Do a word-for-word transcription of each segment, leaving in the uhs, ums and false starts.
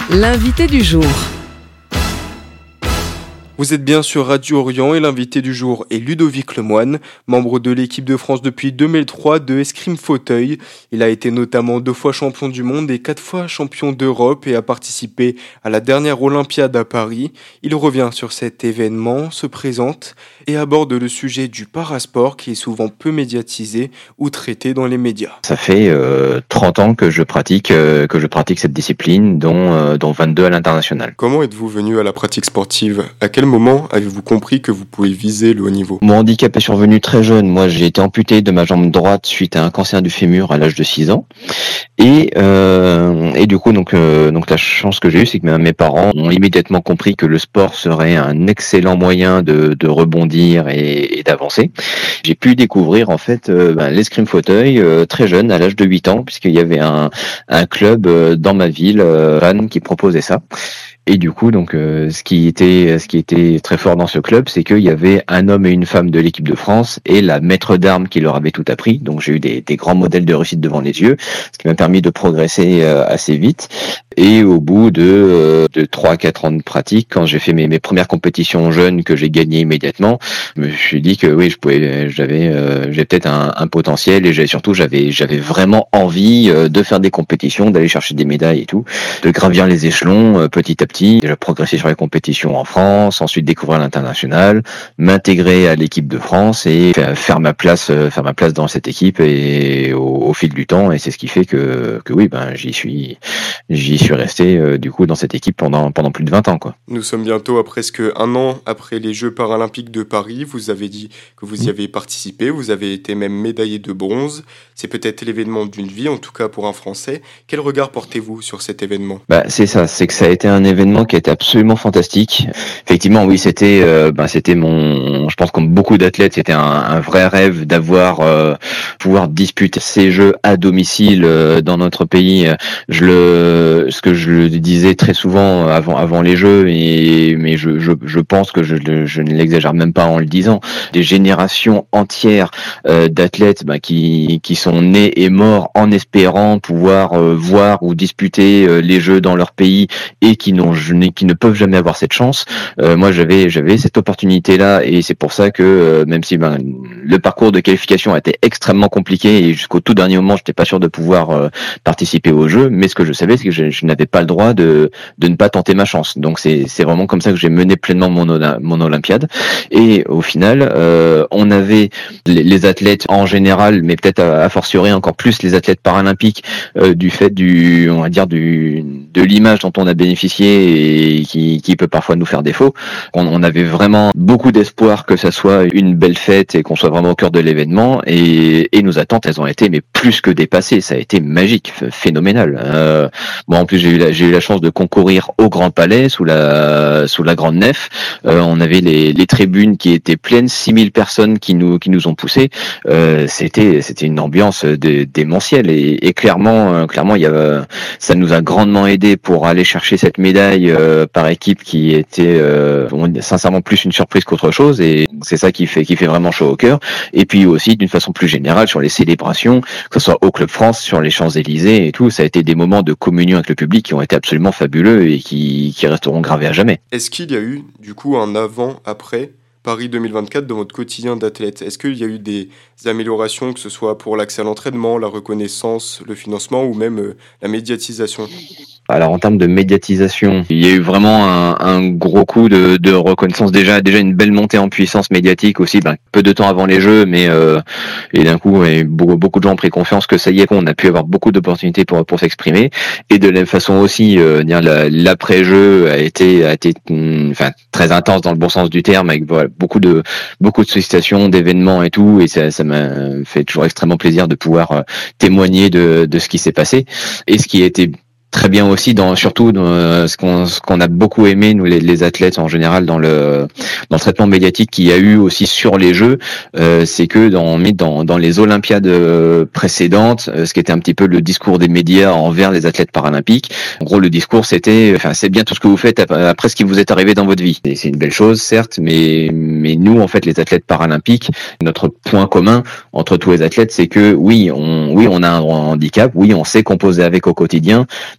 L'invité du jour. Vous êtes bien sur Radio Orient et l'invité du jour est Ludovic Lemoine, membre de l'équipe de France depuis deux mille trois de escrime fauteuil. Il a été notamment deux fois champion du monde et quatre fois champion d'Europe et a participé à la dernière Olympiade à Paris. Il revient sur cet événement, se présente et aborde le sujet du parasport qui est souvent peu médiatisé ou traité dans les médias. Ça fait euh, trente ans que je pratique euh, que je pratique cette discipline, dont, euh, dont vingt-deux à l'international. Comment êtes-vous venu à la pratique sportive ? À quel moment avez-vous compris que vous pouvez viser le haut niveau ? Mon handicap est survenu très jeune. Moi, j'ai été amputé de ma jambe droite suite à un cancer du fémur à l'âge de six ans. Et, euh, et du coup, donc, euh, donc la chance que j'ai eue, c'est que mes parents ont immédiatement compris que le sport serait un excellent moyen de, de rebondir et, et d'avancer. J'ai pu découvrir en fait euh, ben, l'escrime fauteuil euh, très jeune, à l'âge de huit ans, puisqu'il y avait un, un club euh, dans ma ville, euh, Vannes, qui proposait ça. Et du coup, donc, euh, ce qui était, ce qui était très fort dans ce club, c'est qu'il y avait un homme et une femme de l'équipe de France et la maître d'armes qui leur avait tout appris. Donc, j'ai eu des, des grands modèles de réussite devant les yeux, ce qui m'a permis de progresser euh, assez vite. Et au bout de, euh, de trois à quatre ans de pratique, quand j'ai fait mes, mes premières compétitions jeunes que j'ai gagnées immédiatement, je me suis dit que oui, je pouvais, j'avais, euh, j'ai peut-être un, un potentiel et j'ai, surtout, j'avais, j'avais vraiment envie euh, de faire des compétitions, d'aller chercher des médailles et tout, de gravir les échelons euh, petit à petit. Déjà progresser sur les compétitions en France, ensuite découvrir l'international, m'intégrer à l'équipe de France et faire ma place, faire ma place dans cette équipe et au, au fil du temps. Et c'est ce qui fait que, que oui, ben j'y suis, j'y suis resté euh, du coup dans cette équipe pendant pendant plus de vingt ans, quoi. Nous sommes bientôt à presque un an après les Jeux paralympiques de Paris. Vous avez dit que vous y avez participé, vous avez été même médaillé de bronze. C'est peut-être l'événement d'une vie, en tout cas pour un Français. Quel regard portez-vous sur cet événement ? Bah c'est ça, c'est que ça a été un événement qui était absolument fantastique. Effectivement, oui, c'était, euh, ben c'était mon, je pense comme beaucoup d'athlètes, c'était un, un vrai rêve d'avoir euh, pouvoir disputer ces Jeux à domicile euh, dans notre pays. Je le, ce que je le disais très souvent avant avant les Jeux, et mais je je, je pense que je, je ne l'exagère même pas en le disant. Des générations entières euh, d'athlètes ben, qui qui sont nés et morts en espérant pouvoir euh, voir ou disputer euh, les Jeux dans leur pays et qui n'ont qui ne peuvent jamais avoir cette chance. Euh, moi, j'avais j'avais cette opportunité-là, et c'est pour ça que euh, même si ben, le parcours de qualification a été extrêmement compliqué et jusqu'au tout dernier moment, j'étais pas sûr de pouvoir euh, participer au jeu, mais ce que je savais, c'est que je, je n'avais pas le droit de de ne pas tenter ma chance. Donc c'est c'est vraiment comme ça que j'ai mené pleinement mon mon Olympiade. Et au final, euh, on avait les, les athlètes en général, mais peut-être à, à fortiori encore plus les athlètes paralympiques, euh, du fait du on va dire du de l'image dont on a bénéficié et qui, qui peut parfois nous faire défaut. On, on avait vraiment beaucoup d'espoir que ça soit une belle fête et qu'on soit vraiment au cœur de l'événement, et, et nos attentes, elles ont été mais plus que dépassées. Ça a été magique, phénoménal. Euh, bon, en plus j'ai eu la, j'ai eu la chance de concourir au Grand Palais sous la sous la grande nef. Euh, on avait les, les tribunes qui étaient pleines, six mille personnes qui nous qui nous ont poussés. Euh, c'était c'était une ambiance de, démentielle, et, et clairement euh, clairement il y a ça nous a grandement aidé pour aller chercher cette médaille euh, par équipe qui était euh, sincèrement plus une surprise qu'autre chose, et c'est ça qui fait qui fait vraiment chaud au cœur. Et puis aussi d'une façon plus générale sur les célébrations, que ce soit au Club France, sur les Champs-Élysées et tout, ça a été des moments de communion avec le public qui ont été absolument fabuleux et qui, qui resteront gravés à jamais. Est-ce qu'il y a eu du coup un avant-après Paris deux mille vingt-quatre dans votre quotidien d'athlète ? Est-ce qu'il y a eu des améliorations, que ce soit pour l'accès à l'entraînement, la reconnaissance, le financement ou même euh, la médiatisation ? Alors en termes de médiatisation, il y a eu vraiment un, un gros coup de, de reconnaissance, déjà déjà une belle montée en puissance médiatique aussi, ben, peu de temps avant les Jeux, mais euh, et d'un coup et beaucoup, beaucoup de gens ont pris confiance que ça y est, on a pu avoir beaucoup d'opportunités pour pour s'exprimer, et de la même façon aussi euh, dire la, l'après-jeu a été a été enfin très intense dans le bon sens du terme, avec voilà, beaucoup de beaucoup de sollicitations, d'événements et tout, et ça ça m'a fait toujours extrêmement plaisir de pouvoir euh, témoigner de de ce qui s'est passé. Et ce qui a été très bien aussi, dans surtout dans euh, ce qu'on ce qu'on a beaucoup aimé nous les, les athlètes en général dans le dans le traitement médiatique qu'il y a eu aussi sur les Jeux, euh, c'est que dans dans dans les Olympiades précédentes, euh, ce qui était un petit peu le discours des médias envers les athlètes paralympiques, en gros le discours c'était enfin c'est bien tout ce que vous faites après ce qui vous est arrivé dans votre vie. Et c'est une belle chose certes, mais mais nous en fait les athlètes paralympiques, notre point commun entre tous les athlètes, c'est que oui on oui on a un handicap, oui on sait composer avec au quotidien,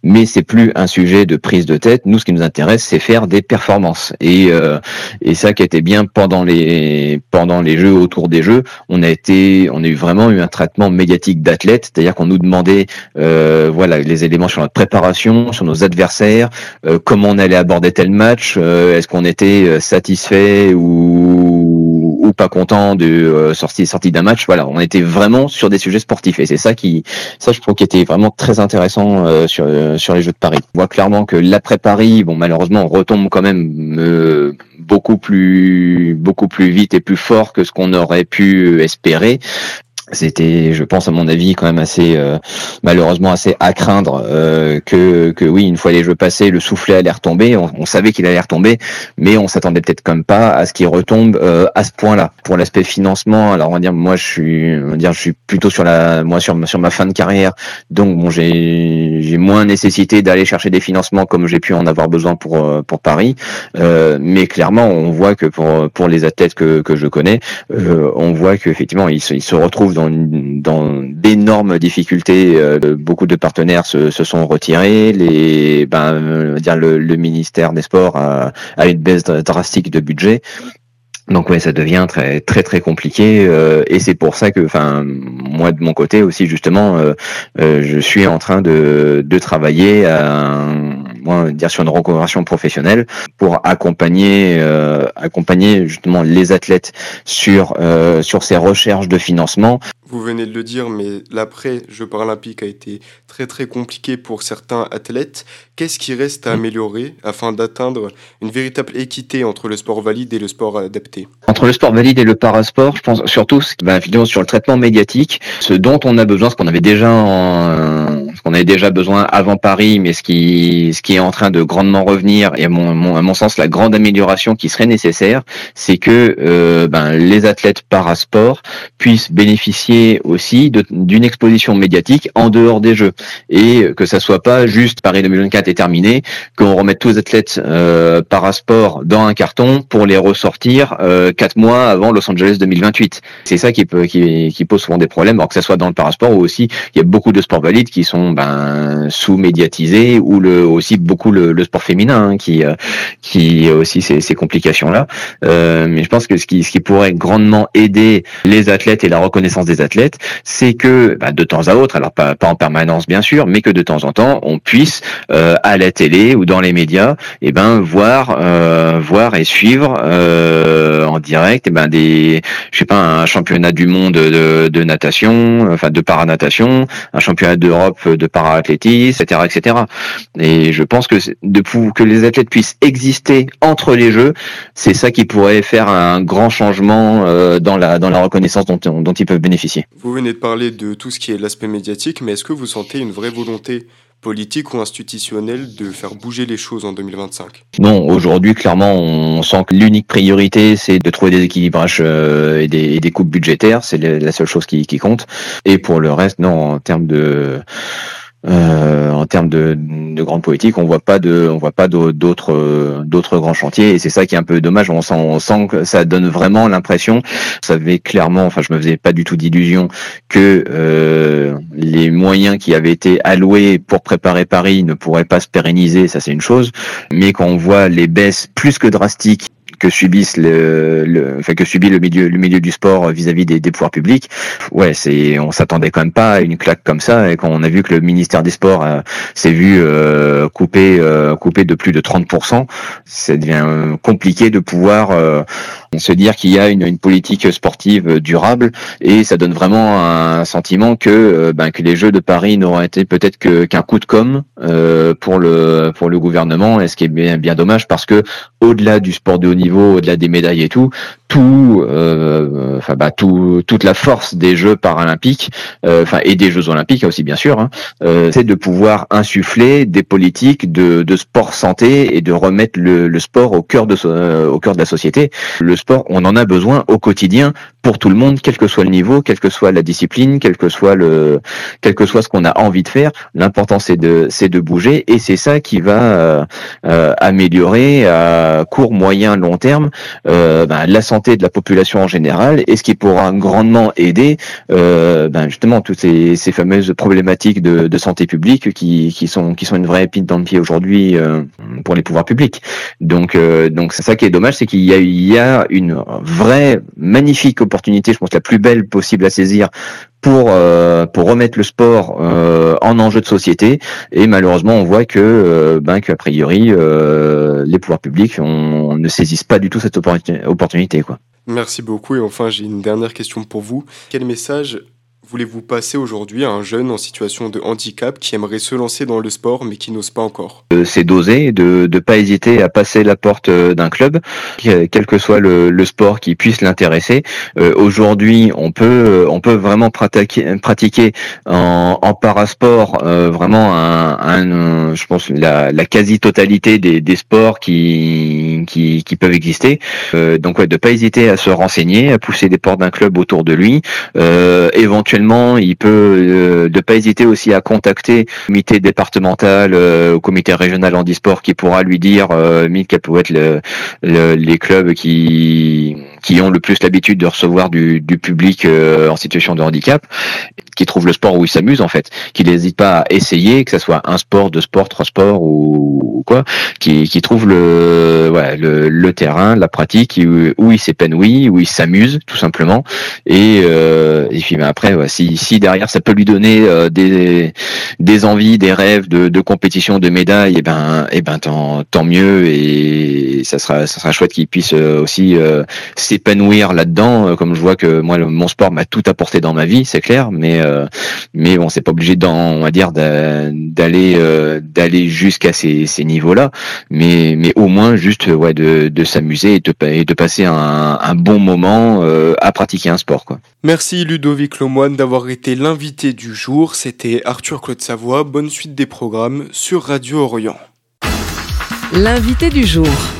mais c'est plus un sujet de prise de tête. Nous, ce qui nous intéresse, c'est faire des performances. Et euh, et ça qui était bien pendant les pendant les jeux, autour des jeux, on a été, on a eu vraiment eu un traitement médiatique d'athlètes, c'est-à-dire qu'on nous demandait euh, voilà les éléments sur notre préparation, sur nos adversaires, euh, comment on allait aborder tel match, euh, est-ce qu'on était satisfait ou ou pas content de euh, sortie sortie d'un match. Voilà, on était vraiment sur des sujets sportifs et c'est ça qui ça je trouve qui était vraiment très intéressant euh, sur euh, sur les Jeux de Paris. On voit clairement que l'après Paris, bon malheureusement, on retombe quand même euh, beaucoup plus beaucoup plus vite et plus fort que ce qu'on aurait pu espérer. C'était, je pense à mon avis, quand même assez euh, malheureusement assez à craindre euh, que que oui, une fois les jeux passés, le soufflet allait retomber. On, on savait qu'il allait retomber, mais on s'attendait peut-être comme pas à ce qu'il retombe euh, à ce point-là. Pour l'aspect financement, alors on va dire, moi je suis, on va dire, je suis plutôt sur la, moi sur sur ma fin de carrière, donc bon, j'ai j'ai moins nécessité d'aller chercher des financements comme j'ai pu en avoir besoin pour pour Paris. Euh, mais clairement, on voit que pour pour les athlètes que que je connais, euh, on voit qu'effectivement ils se ils se retrouvent dans, dans d'énormes difficultés. Euh, beaucoup de partenaires se, se sont retirés. Les, ben, dire le, le ministère des Sports a, a une baisse drastique de budget. Donc ouais, ça devient très très très compliqué euh, et c'est pour ça que, enfin, moi de mon côté aussi justement, euh, euh, je suis en train de de travailler à moi dire sur une reconversion professionnelle pour accompagner euh, accompagner justement les athlètes sur euh, sur ces recherches de financement. Vous venez de le dire, mais l'après-Jeux paralympiques a été très très compliqué pour certains athlètes. Qu'est-ce qui reste à améliorer afin d'atteindre une véritable équité entre le sport valide et le sport adapté ? Entre le sport valide et le parasport, je pense surtout ben, finalement, sur le traitement médiatique, ce dont on a besoin, ce qu'on avait déjà en, ce qu'on avait déjà besoin avant Paris, mais ce qui ce qui est en train de grandement revenir, et à mon, mon, à mon sens la grande amélioration qui serait nécessaire, c'est que euh, ben, les athlètes parasport puissent bénéficier aussi de, d'une exposition médiatique en dehors des Jeux et que ça soit pas juste Paris deux mille vingt-quatre est terminé, qu'on remette tous les athlètes euh, parasport dans un carton pour les ressortir euh, quatre mois avant Los Angeles deux mille vingt-huit. C'est ça qui peut qui, qui pose souvent des problèmes, alors que ça soit dans le parasport ou aussi il y a beaucoup de sports valides qui sont ben sous-médiatisés ou le aussi beaucoup le, le sport féminin hein, qui euh, qui a aussi ces, ces complications là. Euh, mais je pense que ce qui ce qui pourrait grandement aider les athlètes et la reconnaissance des athlètes, c'est que bah, de temps à autre, alors pas, pas en permanence bien sûr, mais que de temps en temps, on puisse euh, à la télé ou dans les médias, et eh ben voir, euh, voir et suivre euh, en direct, et eh ben des, je sais pas, un championnat du monde de, de natation, enfin de paranatation, un championnat d'Europe de paraathlétisme, et cetera, et cetera. Et je pense que de que les athlètes puissent exister entre les Jeux, c'est ça qui pourrait faire un grand changement euh, dans la dans la reconnaissance dont, dont ils peuvent bénéficier. Vous venez de parler de tout ce qui est l'aspect médiatique, mais est-ce que vous sentez une vraie volonté politique ou institutionnelle de faire bouger les choses en deux mille vingt-cinq ? Non, aujourd'hui, clairement, on sent que l'unique priorité, c'est de trouver des équilibrages euh, et, des, et des coupes budgétaires. C'est la seule chose qui, qui compte. Et pour le reste, non, en termes de... Euh, en termes de, de grande politique, on voit pas de, on voit pas d'autres, d'autres grands chantiers, et c'est ça qui est un peu dommage. On sent, on sent que ça donne vraiment l'impression, vous savez clairement, enfin, je me faisais pas du tout d'illusion que euh, les moyens qui avaient été alloués pour préparer Paris ne pourraient pas se pérenniser. Ça, c'est une chose, mais quand on voit les baisses plus que drastiques que subissent le, le enfin que subit le milieu le milieu du sport vis-à-vis des, des pouvoirs publics, ouais, c'est on s'attendait quand même pas à une claque comme ça. Et quand on a vu que le ministère des Sports euh, s'est vu euh, couper euh, couper de plus de trente pour cent, ça devient euh, compliqué de pouvoir euh, se dire qu'il y a une, une politique sportive durable, et ça donne vraiment un sentiment que euh, ben que les Jeux de Paris n'auraient été peut-être que qu'un coup de com euh, pour le pour le gouvernement, et ce qui est bien bien dommage, parce que au-delà du sport de haut niveau, au-delà des médailles et tout, tout, euh, enfin bah tout, toute la force des Jeux paralympiques, euh, enfin et des Jeux olympiques aussi bien sûr, hein, euh, c'est de pouvoir insuffler des politiques de, de sport santé et de remettre le, le sport au cœur de euh, au cœur de la société. Le sport, on en a besoin au quotidien pour tout le monde, quel que soit le niveau, quelle que soit la discipline, quel que soit le, quel que soit ce qu'on a envie de faire. L'important c'est de, c'est de bouger, et c'est ça qui va euh, euh, améliorer à court, moyen, long terme euh, ben, la santé de la population en général, et ce qui pourra grandement aider euh, ben, justement toutes ces, ces fameuses problématiques de, de santé publique qui, qui sont, qui sont une vraie épine dans le pied aujourd'hui euh, pour les pouvoirs publics. Donc, euh, donc c'est ça qui est dommage, c'est qu'il y a, il y a une vraie magnifique opportunité, je pense la plus belle possible à saisir pour euh, pour remettre le sport euh, en enjeu de société, et malheureusement on voit que euh, ben qu'a priori euh, les pouvoirs publics on, on ne saisissent pas du tout cette opportunité quoi. Merci beaucoup, et enfin j'ai une dernière question pour vous. Quel message voulez-vous passer aujourd'hui à un jeune en situation de handicap qui aimerait se lancer dans le sport mais qui n'ose pas encore ? Euh, c'est d'oser, de ne pas hésiter à passer la porte d'un club, quel que soit le, le sport qui puisse l'intéresser. Euh, aujourd'hui, on peut on peut vraiment pratiquer, pratiquer en, en parasport euh, vraiment un, un, je pense la, la quasi-totalité des, des sports qui qui, qui peuvent exister. Euh, donc ouais, de pas hésiter à se renseigner, à pousser les portes d'un club autour de lui, euh, éventuellement il peut euh, de pas hésiter aussi à contacter le comité départemental, euh, au comité régional handisport, qui pourra lui dire euh, quels pourraient être le, le, les clubs qui qui ont le plus l'habitude de recevoir du, du public euh, en situation de handicap, qui trouve le sport où il s'amuse en fait, qui n'hésite pas à essayer, que ça soit un sport, deux sports, trois sports ou, ou quoi, qui, qui trouve le, ouais, le le terrain, la pratique où, où il s'épanouit, où il s'amuse tout simplement, et euh, et puis ben après ouais, si si derrière ça peut lui donner euh, des des envies, des rêves de, de compétition, de médailles, et ben et ben tant tant mieux, et ça sera ça sera chouette qu'il puisse aussi euh, s'épanouir là-dedans, comme je vois que moi le, mon sport m'a tout apporté dans ma vie, c'est clair, mais euh, mais bon, c'est pas obligé d'en, on va dire d'aller euh, d'aller jusqu'à ces ces niveaux-là, mais mais au moins juste ouais de de s'amuser et de et de passer un un bon moment euh, à pratiquer un sport quoi. Merci Ludovic Lemoine d'avoir été l'invité du jour. C'était Arthur Claude Savoie. Bonne suite des programmes sur Radio Orient. L'invité du jour.